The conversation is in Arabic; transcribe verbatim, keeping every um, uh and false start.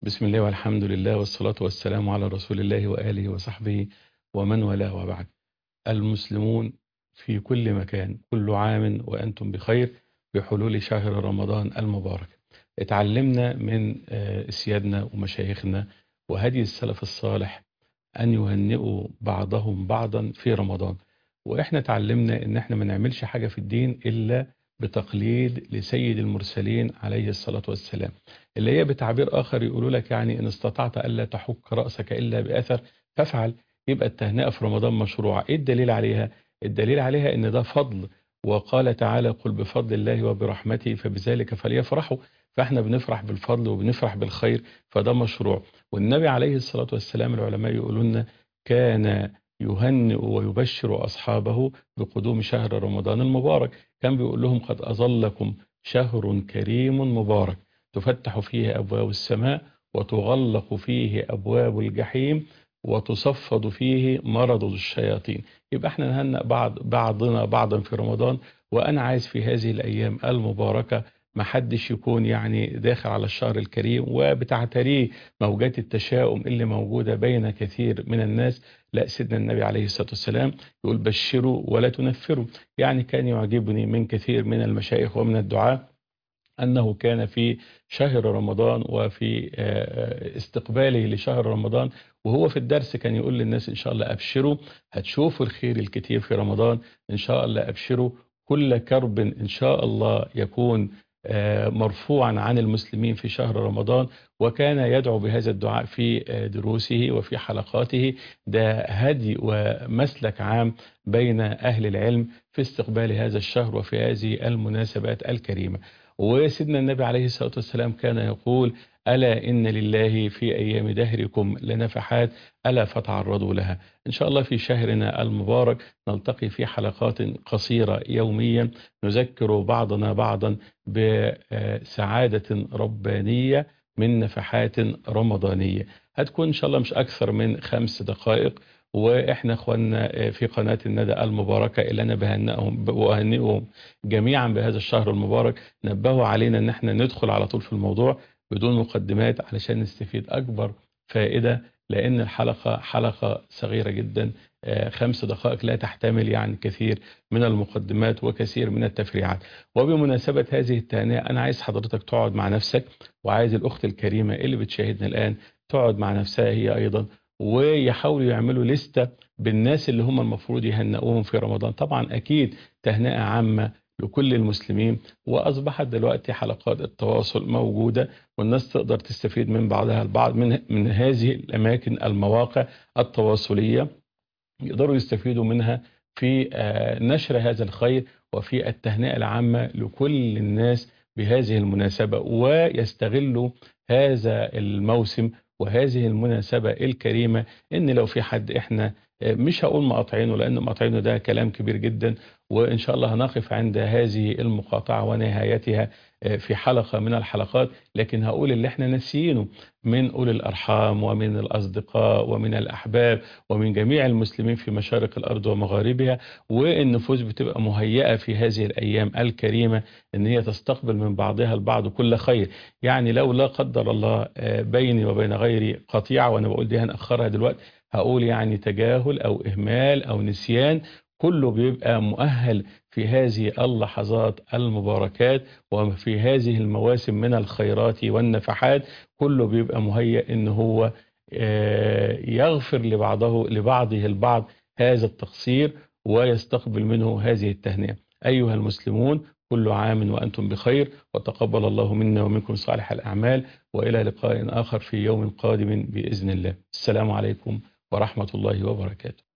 بسم الله والحمد لله والصلاة والسلام على رسول الله وآله وصحبه ومن والاه وبعد. المسلمون في كل مكان، كل عام وأنتم بخير بحلول شهر رمضان المبارك. اتعلمنا من آه، سيادنا ومشايخنا وهدي السلف الصالح أن يهنئوا بعضهم بعضا في رمضان، وإحنا اتعلمنا إن إحنا ما نعملش حاجة في الدين إلا بتقليد لسيد المرسلين عليه الصلاة والسلام، اللي هي بتعبير آخر يقولوا لك يعني إن استطعت ألا تحك رأسك إلا بأثر فافعل. يبقى التهنئة في رمضان مشروعة. إيه الدليل عليها؟ الدليل عليها إن ده فضل، وقال تعالى قل بفضل الله وبرحمته فبذلك فليفرحوا. فإحنا بنفرح بالفضل وبنفرح بالخير، فده مشروع. والنبي عليه الصلاة والسلام العلماء يقولون لنا كان يهنئ ويبشر أصحابه بقدوم شهر رمضان المبارك. كان بيقول لهم قد أظلكم شهر كريم مبارك تفتح فيه أبواب السماء وتغلق فيه أبواب الجحيم وتصفد فيه مرض الشياطين. يبقى احنا نهنأ بعض بعضنا بعضا في رمضان. وأنا عايز في هذه الأيام المباركة ما حدش يكون يعني داخل على الشهر الكريم وبتعتريه موجات التشاؤم اللي موجودة بين كثير من الناس. لا، سيدنا النبي عليه الصلاة والسلام يقول بشروا ولا تنفروا. يعني كان يعجبني من كثير من المشايخ ومن الدعاة أنه كان في شهر رمضان وفي آه، استقباله لشهر رمضان وهو في الدرس كان يقول للناس إن شاء الله أبشروا، هتشوفوا الخير الكتير في رمضان. إن شاء الله أبشروا، كل كرب إن شاء الله يكون آه، مرفوعا عن المسلمين في شهر رمضان. وكان يدعو بهذا الدعاء في آه، دروسه وفي حلقاته. ده هدي ومسلك عام بين أهل العلم في استقبال هذا الشهر وفي هذه المناسبات الكريمة. وسيدنا النبي عليه الصلاة والسلام كان يقول ألا إن لله في أيام دهركم لنفحات ألا فتعرضوا لها. إن شاء الله في شهرنا المبارك نلتقي في حلقات قصيرة يوميا نذكر بعضنا بعضا بسعادة ربانية من نفحات رمضانية. هتكون إن شاء الله مش أكثر من خمس دقائق. وإحنا أخواننا في قناة الندى المباركة اللي أنا بهنئهم وأهنئهم جميعا بهذا الشهر المبارك نبهوا علينا ان احنا ندخل على طول في الموضوع بدون مقدمات علشان نستفيد اكبر فائدة. لان الحلقة حلقة صغيرة جدا، آه، خمس دقائق لا تحتمل يعني كثير من المقدمات وكثير من التفريعات. وبمناسبة هذه التهنئة انا عايز حضرتك تقعد مع نفسك، وعايز الاخت الكريمة اللي بتشاهدنا الان تقعد مع نفسها هي ايضا، ويحاولوا يعملوا لستة بالناس اللي هم المفروض يهنئوهم في رمضان. طبعا اكيد تهنئة عامة لكل المسلمين، وأصبحت دلوقتي حلقات التواصل موجودة والناس تقدر تستفيد من بعضها البعض من من هذه الأماكن المواقع التواصلية، يقدروا يستفيدوا منها في آه، نشر هذا الخير وفي التهنئة العامة لكل الناس بهذه المناسبة، ويستغلوا هذا الموسم وهذه المناسبة الكريمة. إن لو في حد إحنا آه، مش هقول مقاطعينه لأن مقاطعينه ده كلام كبير جدا، وإن شاء الله هنقف عند هذه المقاطعة ونهايتها آه، في حلقة من الحلقات. لكن هقول اللي إحنا ناسيينه من أولي الأرحام ومن الأصدقاء ومن الأحباب ومن جميع المسلمين في مشارق الأرض ومغاربها. والنفوس بتبقى مهيئة في هذه الأيام الكريمة إن هي تستقبل من بعضها البعض كل خير. يعني لو لا قدر الله آه، بيني وبين غيري قطيعة، وأنا بقول دي هنأخرها دلوقتي، هقول يعني تجاهل أو إهمال أو نسيان، كله بيبقى مؤهل في هذه اللحظات المباركات وفي هذه المواسم من الخيرات والنفحات. كله بيبقى مهيئ إن هو آه، يغفر لبعضه لبعضه البعض هذا التقصير ويستقبل منه هذه التهنئة. أيها المسلمون، كل عام وأنتم بخير، وتقبل الله منا ومنكم صالح الأعمال. وإلى لقاء آخر في يوم قادم بإذن الله. السلام عليكم ورحمة الله وبركاته.